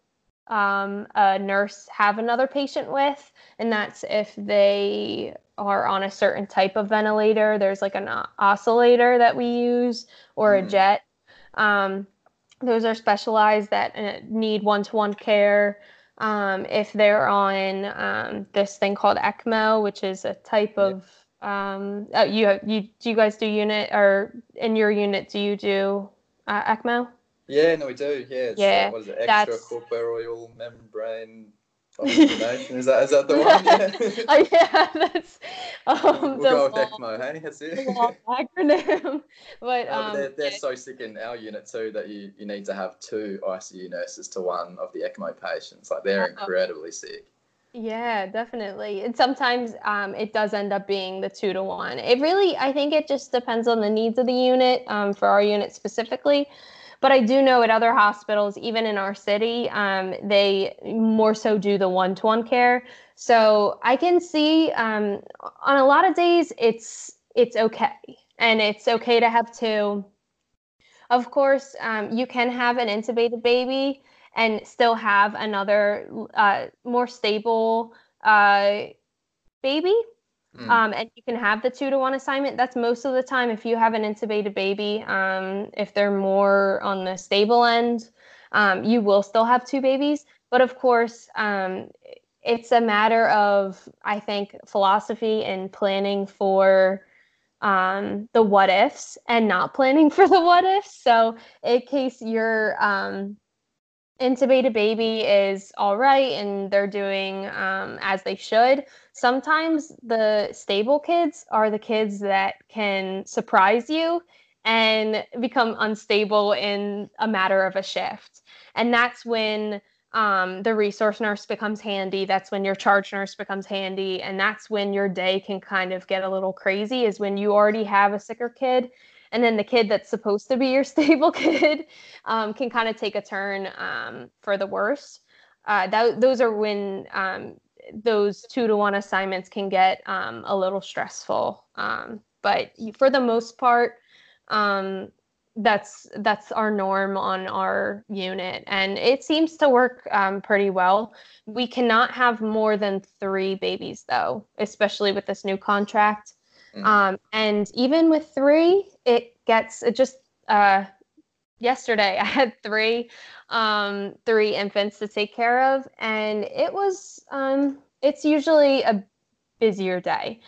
a nurse have another patient with, and that's if they are on a certain type of ventilator. There's like an oscillator that we use, or a jet. Those are specialized that need one-to-one care. If they're on this thing called ECMO, which is a type of do you guys do unit, or in your unit do you do ECMO? Yeah, no, we do. Yeah, it's, yeah. What is it? Extracorporeal membrane oxygenation. Is that the one? Yeah. Yeah, that's we'll go with ECMO. Hey, that's it. Long acronym, but they're so sick in our unit too that you need to have 2 ICU nurses to 1 of the ECMO patients. Like they're incredibly sick. Yeah, definitely. And sometimes it does end up being the 2 to 1. It really, I think it just depends on the needs of the unit, for our unit specifically. But I do know at other hospitals, even in our city, they more so do the one-to-one care. So I can see on a lot of days it's okay, and it's okay to have two. Of course, you can have an intubated baby and still have another more stable uh, baby. And you can have the 2-to-1 assignment. That's most of the time if you have an intubated baby. If they're more on the stable end, you will still have two babies. But of course, it's a matter of, I think, philosophy and planning for the what ifs and not planning for the what ifs. So, in case your intubated baby is all right and they're doing as they should, sometimes the stable kids are the kids that can surprise you and become unstable in a matter of a shift. And that's when the resource nurse becomes handy. That's when your charge nurse becomes handy. And that's when your day can kind of get a little crazy, is when you already have a sicker kid. And then the kid that's supposed to be your stable kid can kind of take a turn for the worse. Those are when those 2-to-1 assignments can get a little stressful. But for the most part, that's our norm on our unit, and it seems to work pretty well. We cannot have more than 3 babies, though, especially with this new contract. And even with 3, it just yesterday I had 3 infants to take care of, and it was it's usually a busier day.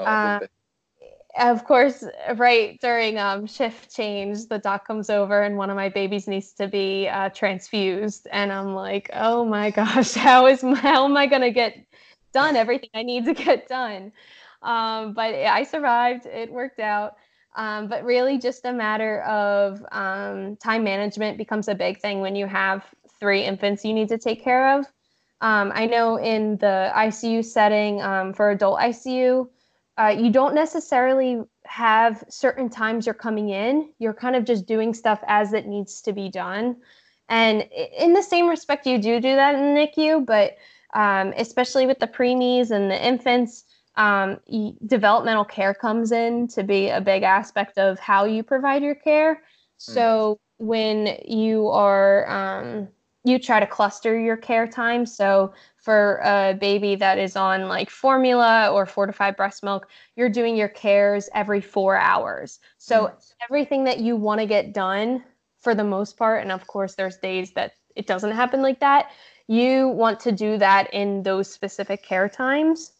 Of course, right during shift change, the doc comes over and one of my babies needs to be transfused, and I'm like, oh my gosh, how am I gonna get done everything I need to get done? But I survived. It worked out. But really, just a matter of time management becomes a big thing when you have 3 infants you need to take care of. I know in the ICU setting, for adult ICU, you don't necessarily have certain times you're coming in. You're kind of just doing stuff as it needs to be done. And in the same respect, you do that in the NICU, but especially with the preemies and the infants, developmental care comes in to be a big aspect of how you provide your care. So when you are, you try to cluster your care time. So for a baby that is on like formula or fortified breast milk, you're doing your cares every 4 hours. So everything that you want to get done for the most part, and of course there's days that it doesn't happen like that, you want to do that in those specific care times.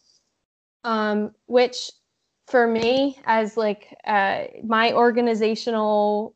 Which for me, as like my organizational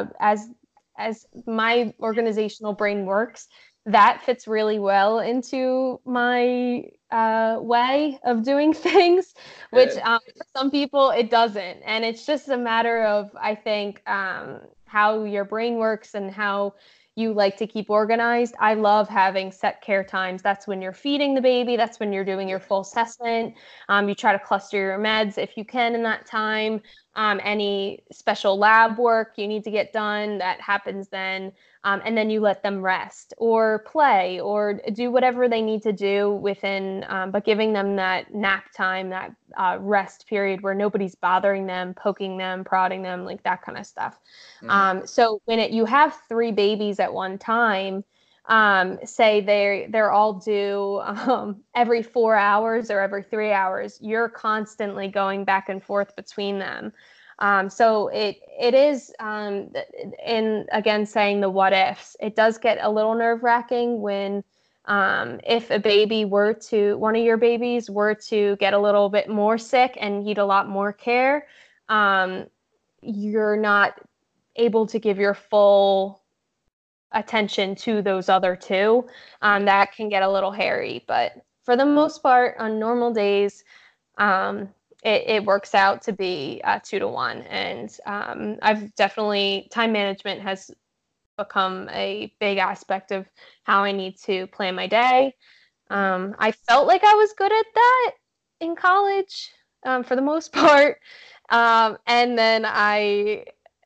as my organizational brain works, that fits really well into my way of doing things, which for some people it doesn't. And it's just a matter of, I think, how your brain works and how you like to keep organized. I love having set care times. That's when you're feeding the baby. That's when you're doing your full assessment. You try to cluster your meds if you can in that time. Any special lab work you need to get done, that happens then. And then you let them rest or play or do whatever they need to do within, but giving them that nap time, that rest period where nobody's bothering them, poking them, prodding them, like that kind of stuff. So when you have 3 babies at one time, say they're all due every 4 hours or every 3 hours, you're constantly going back and forth between them. So it is, in again saying the what ifs, it does get a little nerve wracking when if one of your babies were to get a little bit more sick and need a lot more care, you're not able to give your full attention to those other 2. That can get a little hairy, but for the most part, on normal days, it works out to be 2-to-1. And I've definitely, time management has become a big aspect of how I need to plan my day. I felt like I was good at that in college, for the most part. And then I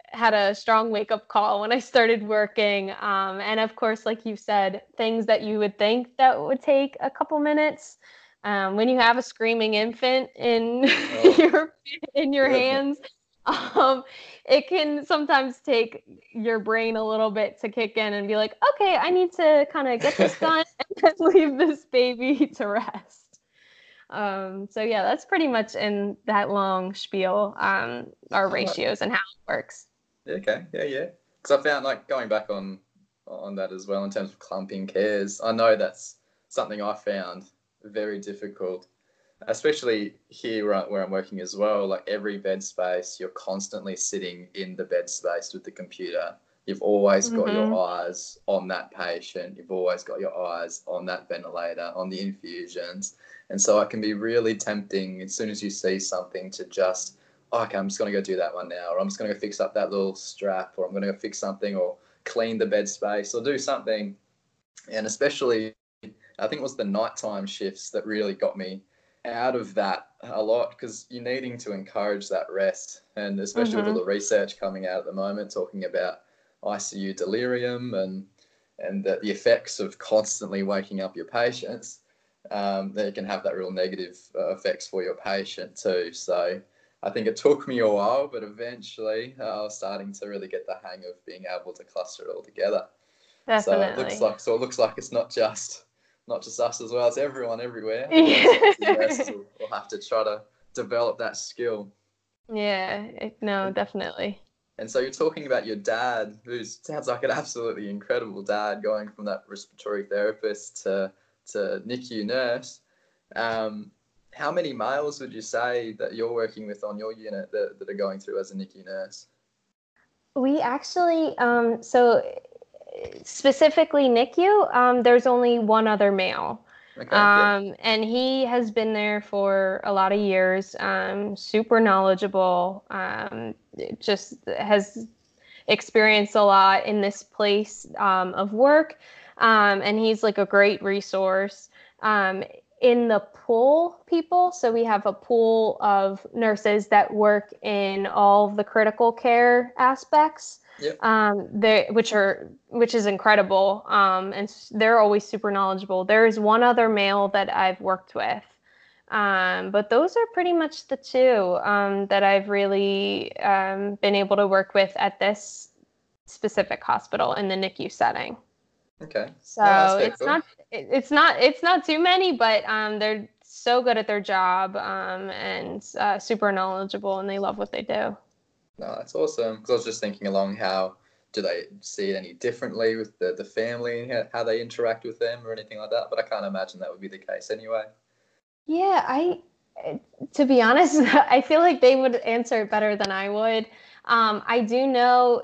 had a strong wake up call when I started working. And of course, like you said, things that you would think that would take a couple minutes. When you have a screaming infant in your Goodness. hands, um, it can sometimes take your brain a little bit to kick in and be like, okay, I need to kind of get this done and then leave this baby to rest. So yeah, that's pretty much in that long spiel, our ratios and how it works. Okay, yeah. Because I found, like, going back on that as well in terms of clumping cares, I know that's something I found very difficult, especially here where I'm working as well. Like, every bed space, you're constantly sitting in the bed space with the computer. You've always got your eyes on that patient. You've always got your eyes on that ventilator, on the infusions. And so it can be really tempting as soon as you see something to just, oh, okay, I'm just going to go do that one now, or I'm just going to go fix up that little strap, or I'm going to go fix something, or clean the bed space, or do something. And especially, I think it was the nighttime shifts that really got me out of that a lot, because you're needing to encourage that rest. And especially with all the research coming out at the moment, talking about ICU delirium and the effects of constantly waking up your patients, they can have that real negative effects for your patient too. So I think it took me a while, but eventually I was starting to really get the hang of being able to cluster it all together. Definitely. So it looks like it's not just us as well. It's everyone everywhere. Yeah. Nurses will have to try to develop that skill. Yeah, no, definitely. And so you're talking about your dad, who sounds like an absolutely incredible dad, going from that respiratory therapist to NICU nurse. How many males would you say that you're working with on your unit that are going through as a NICU nurse? We actually, so specifically NICU, there's only one other male. Okay, yeah. And he has been there for a lot of years, super knowledgeable, just has experienced a lot in this place of work. And he's like a great resource. In the pool people, so we have a pool of nurses that work in all of the critical care aspects. Yep. Which is incredible, and they're always super knowledgeable. There is one other male that I've worked with, but those are pretty much the two that I've really been able to work with at this specific hospital in the NICU setting. Okay. So No, it's not too many, but they're so good at their job, and super knowledgeable, and they love what they do. No, that's awesome. Because I was just thinking along, how do they see it any differently with the family and how they interact with them or anything like that? But I can't imagine that would be the case anyway. Yeah, to be honest, I feel like they would answer it better than I would. I do know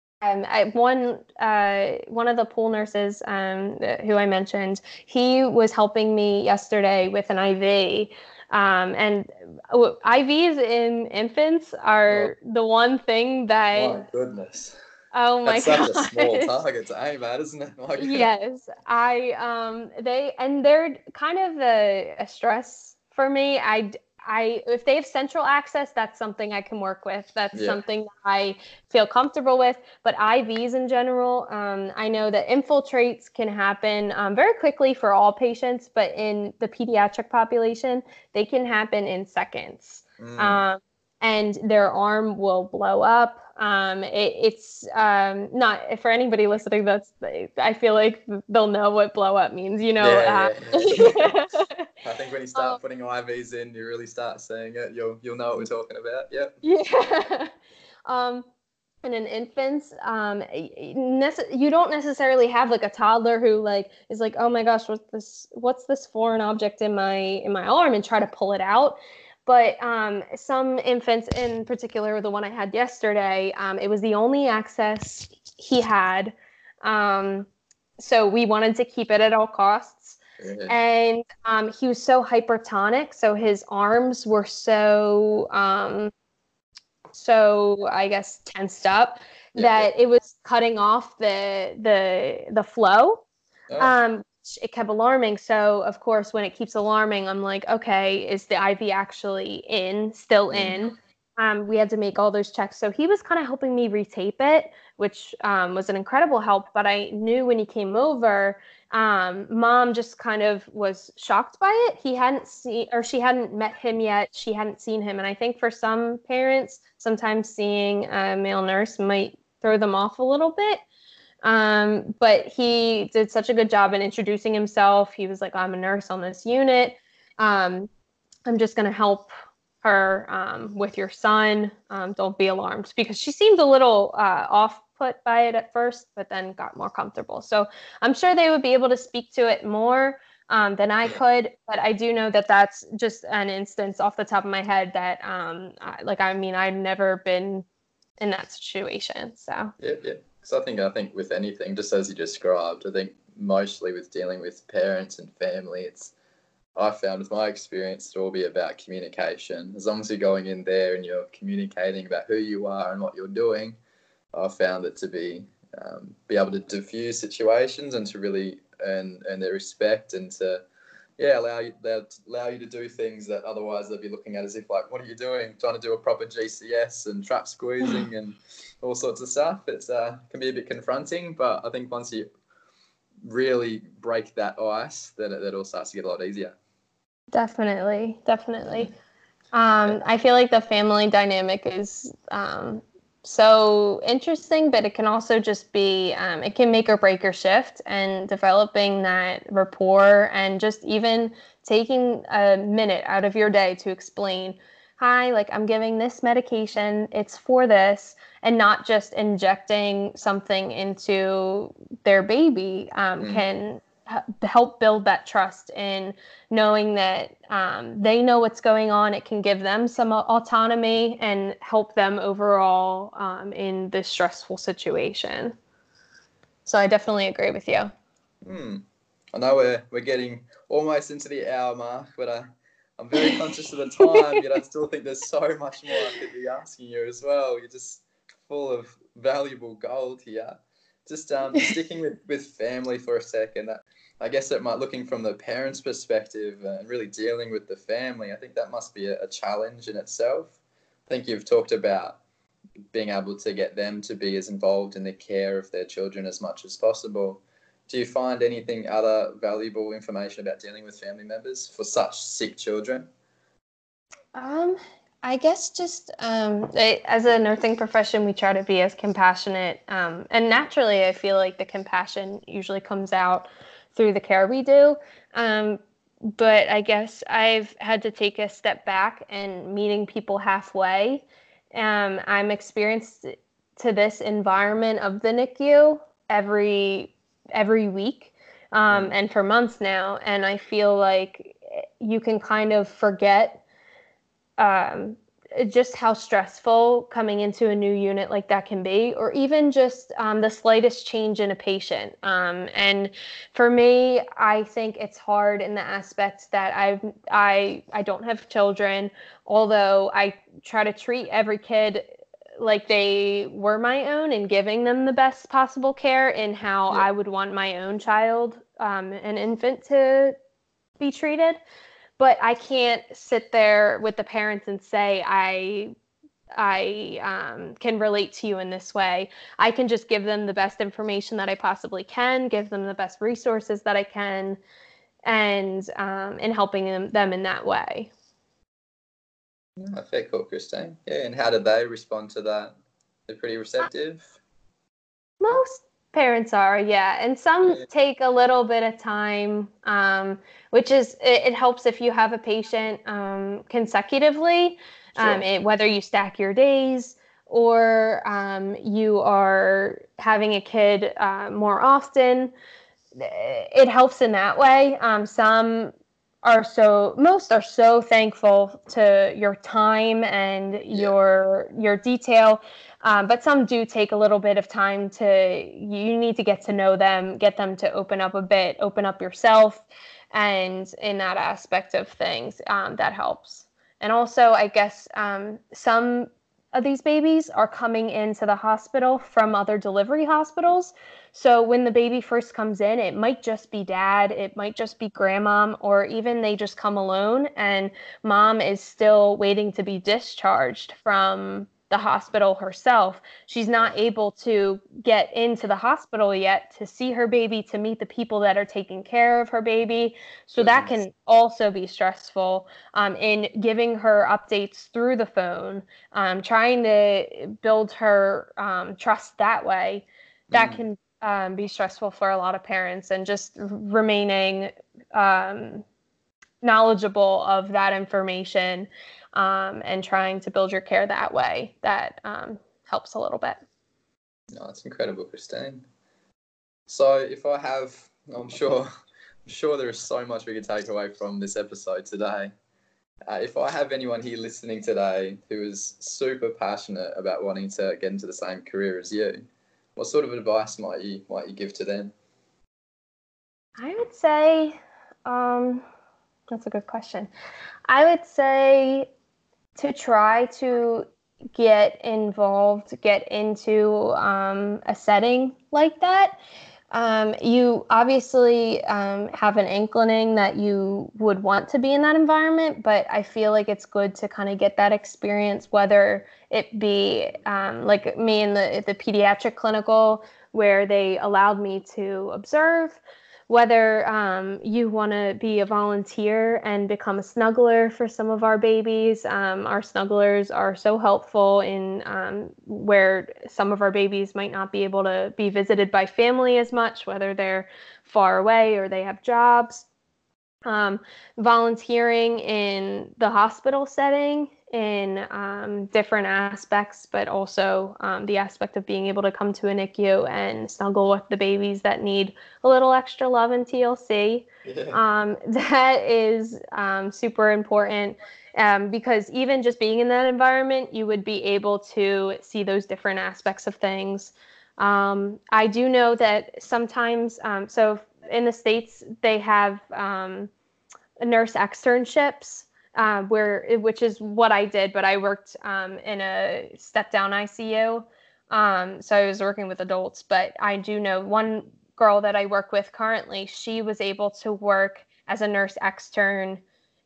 one of the pool nurses who I mentioned, he was helping me yesterday with an IV. And IVs in infants are the one thing that, My goodness. oh my That's such a gosh. small target to aim at, isn't it? My goodness. Yes, they're kind of a stress for me. If they have central access, that's something I can work with. That's something that I feel comfortable with. But IVs in general, I know that infiltrates can happen very quickly for all patients, but in the pediatric population, they can happen in seconds. And their arm will blow up. It's not for anybody listening. I feel like they'll know what blow up means. You know. Yeah. I think when you start putting IVs in, you really start seeing it. You'll know what we're talking about. Yep. Yeah. And in infants, you don't necessarily have like a toddler who like is like, oh my gosh, what's this foreign object in my arm, and try to pull it out. But some infants, in particular, the one I had yesterday, it was the only access he had. So we wanted to keep it at all costs. And he was so hypertonic, so his arms were so I guess tensed up that it was cutting off the flow. It kept alarming. So of course, when it keeps alarming, I'm like, okay, is the IV actually still in? We had to make all those checks. So he was kind of helping me retape it, which was an incredible help. But I knew when he came over, mom just kind of was shocked by it. He hadn't seen, or she hadn't met him yet. She hadn't seen him. And I think for some parents, sometimes seeing a male nurse might throw them off a little bit. But he did such a good job in introducing himself. He was like, I'm a nurse on this unit. I'm just going to help her with your son. Don't be alarmed, because she seemed a little off put by it at first, but then got more comfortable. So I'm sure they would be able to speak to it more than I could. But I do know that that's just an instance off the top of my head that, I've never been in that situation. So Yeah, yeah. Because I think with anything, just as you described, I think mostly with dealing with parents and family, I found with my experience to all be about communication. As long as you're going in there and you're communicating about who you are and what you're doing, I found it to be able to diffuse situations and to really earn their respect, and to allow you to do things that otherwise they'll be looking at as if, like, what are you doing? Trying to do a proper GCS and trap squeezing and all sorts of stuff. It's can be a bit confronting, but I think once you really break that ice, then it all starts to get a lot easier. definitely. I feel like the family dynamic is so interesting, but it can also just be, it can make or break your shift, and developing that rapport, and just even taking a minute out of your day to explain, hi, like, I'm giving this medication, it's for this, and not just injecting something into their baby, can help build that trust in knowing that they know what's going on. It can give them some autonomy and help them overall in this stressful situation. So I definitely agree with you. I know we're getting almost into the hour mark, but I'm very conscious of the time, yet I still think there's so much more I could be asking you as well. You're just full of valuable gold here. Just sticking with family for a second. I guess that might, looking from the parents' perspective and really dealing with the family, I think that must be a challenge in itself. I think you've talked about being able to get them to be as involved in the care of their children as much as possible. Do you find anything other valuable information about dealing with family members for such sick children? I guess just as a nursing profession, we try to be as compassionate. And naturally, I feel like the compassion usually comes out through the care we do. But I guess I've had to take a step back and meeting people halfway. I'm experienced to this environment of the NICU every week, and for months now. And I feel like you can kind of forget just how stressful coming into a new unit like that can be, or even just the slightest change in a patient. And for me, I think it's hard in the aspect that I don't have children, although I try to treat every kid like they were my own, and giving them the best possible care in how I would want my own child, an infant, to be treated. But I can't sit there with the parents and say I can relate to you in this way. I can just give them the best information that I possibly can, give them the best resources that I can, and in helping them in that way. Fair call, Christine. Yeah, and how did they respond to that? They're pretty receptive? Most parents are, yeah. And some take a little bit of time, which is, it helps if you have a patient consecutively, Sure. whether you stack your days or you are having a kid more often. It helps in that way. Most are so thankful to your time and your detail. But some do take a little bit of time you need to get to know them, get them to open up a bit, open up yourself. And in that aspect of things, that helps. And also, I guess some of these babies are coming into the hospital from other delivery hospitals. So when the baby first comes in, it might just be dad, it might just be grandmom, or even they just come alone and mom is still waiting to be discharged from the hospital herself. She's not able to get into the hospital yet to see her baby, to meet the people that are taking care of her baby. So that Goodness. can also be stressful, in giving her updates through the phone, trying to build her trust that way. That Mm. can be stressful for a lot of parents, and just remaining um, knowledgeable of that information, and trying to build your care that way. That helps a little bit. No, it's incredible, Christine. So if I have, I'm sure there is so much we could take away from this episode today. If I have anyone here listening today who is super passionate about wanting to get into the same career as you, what sort of advice might you give to them? I would say, that's a good question. I would say to try to get involved, get into a setting like that. You obviously have an inclining that you would want to be in that environment, but I feel like it's good to kind of get that experience, whether it be like me in the pediatric clinical where they allowed me to observe, whether you want to be a volunteer and become a snuggler for some of our babies. Our snugglers are so helpful in where some of our babies might not be able to be visited by family as much, whether they're far away or they have jobs. Volunteering in the hospital setting in different aspects, but also the aspect of being able to come to a NICU and snuggle with the babies that need a little extra love and TLC. Yeah. That is super important, because even just being in that environment, you would be able to see those different aspects of things. I do know that sometimes, so in the States, they have nurse externships, which is what I did, but I worked in a step down ICU. So I was working with adults, but I do know one girl that I work with currently, she was able to work as a nurse extern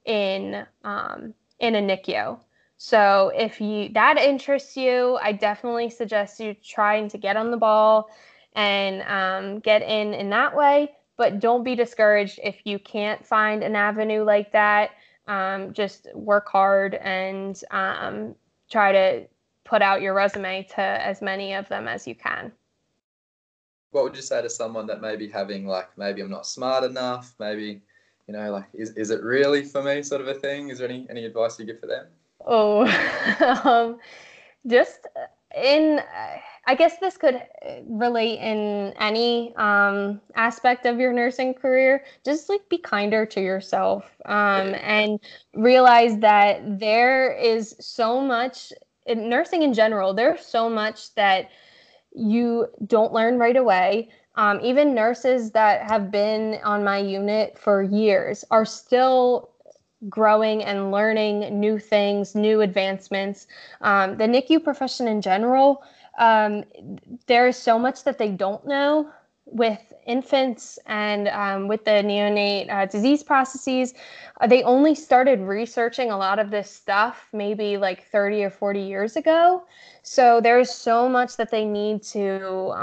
in a NICU. So if that interests you, I definitely suggest you trying to get on the ball and get in that way. But don't be discouraged if you can't find an avenue like that. Just work hard and try to put out your resume to as many of them as you can. What would you say to someone that may be having like, maybe I'm not smart enough, maybe, like, is it really for me, sort of a thing? Is there any advice you give for them? Oh, um, just in, I guess this could relate in any aspect of your nursing career. Just like be kinder to yourself, Yeah. and realize that there is so much in nursing in general. There's so much that you don't learn right away. Even nurses that have been on my unit for years are still growing and learning new things, new advancements. The NICU profession in general, there is so much that they don't know with infants and with the neonate disease processes. They only started researching a lot of this stuff maybe like 30 or 40 years ago. So there's so much that they need to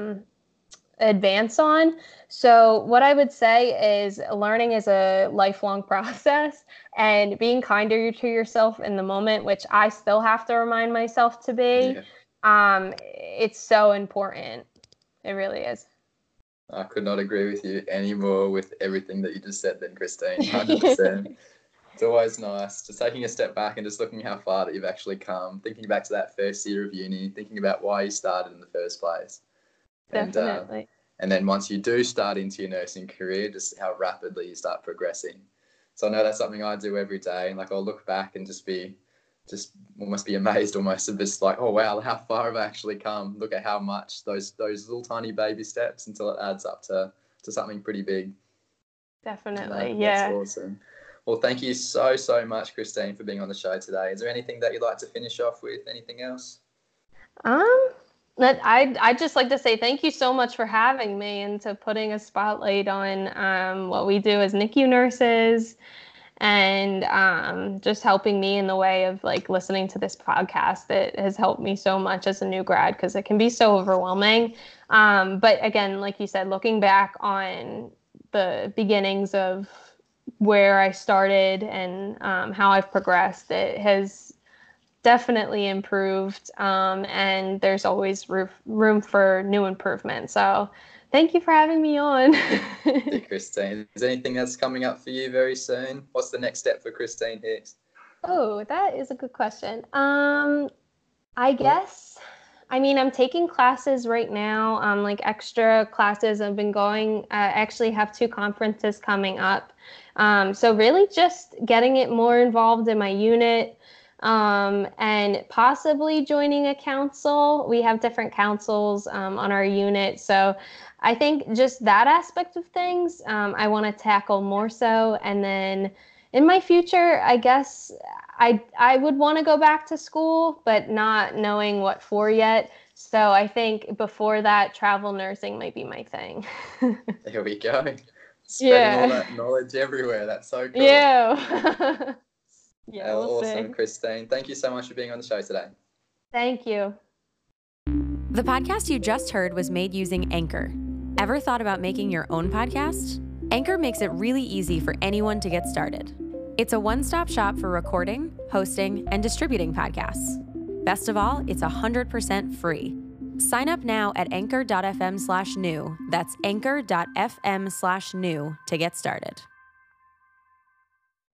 advance on. So what I would say is learning is a lifelong process, and being kinder to yourself in the moment, which I still have to remind myself to be. Yeah. It's so important. It really is. I could not agree with you anymore with everything that you just said then, Christine. 100%. It's always nice just taking a step back and just looking how far that you've actually come, thinking back to that first year of uni, thinking about why you started in the first place. And Definitely. and then once you do start into your nursing career, just how rapidly you start progressing. So I know that's something I do every day. And like I'll look back and just almost be amazed almost of this, like, oh wow, how far have I actually come? Look at how much those little tiny baby steps until it adds up to something pretty big. Definitely. That's Yeah. awesome. Well, thank you so much, Christine, for being on the show today. Is there anything that you'd like to finish off with? Anything else? Um, I'd just like to say thank you so much for having me and to putting a spotlight on what we do as NICU nurses, and just helping me in the way of like listening to this podcast. It has helped me so much as a new grad because it can be so overwhelming. But again, like you said, looking back on the beginnings of where I started and how I've progressed, it has definitely improved, and there's always room for new improvement. So thank you for having me on. Hey, Christine, is there anything that's coming up for you very soon? What's the next step for Christine Hicks? Oh, that is a good question. I guess, I mean, I'm taking classes right now, like extra classes. I've been going, I actually have 2 conferences coming up. So really just getting it more involved in my unit, and possibly joining a council. We have different councils on our unit. So I think just that aspect of things, I want to tackle more so. And then in my future, I guess I would want to go back to school, but not knowing what for yet. So I think before that, travel nursing might be my thing. There we go. Spreading all that knowledge everywhere. That's so cool. Yeah. Yeah, we'll awesome, see. Christine. Thank you so much for being on the show today. Thank you. The podcast you just heard was made using Anchor. Ever thought about making your own podcast? Anchor makes it really easy for anyone to get started. It's a one-stop shop for recording, hosting, and distributing podcasts. Best of all, it's 100% free. Sign up now at anchor.fm/new. That's anchor.fm/new to get started.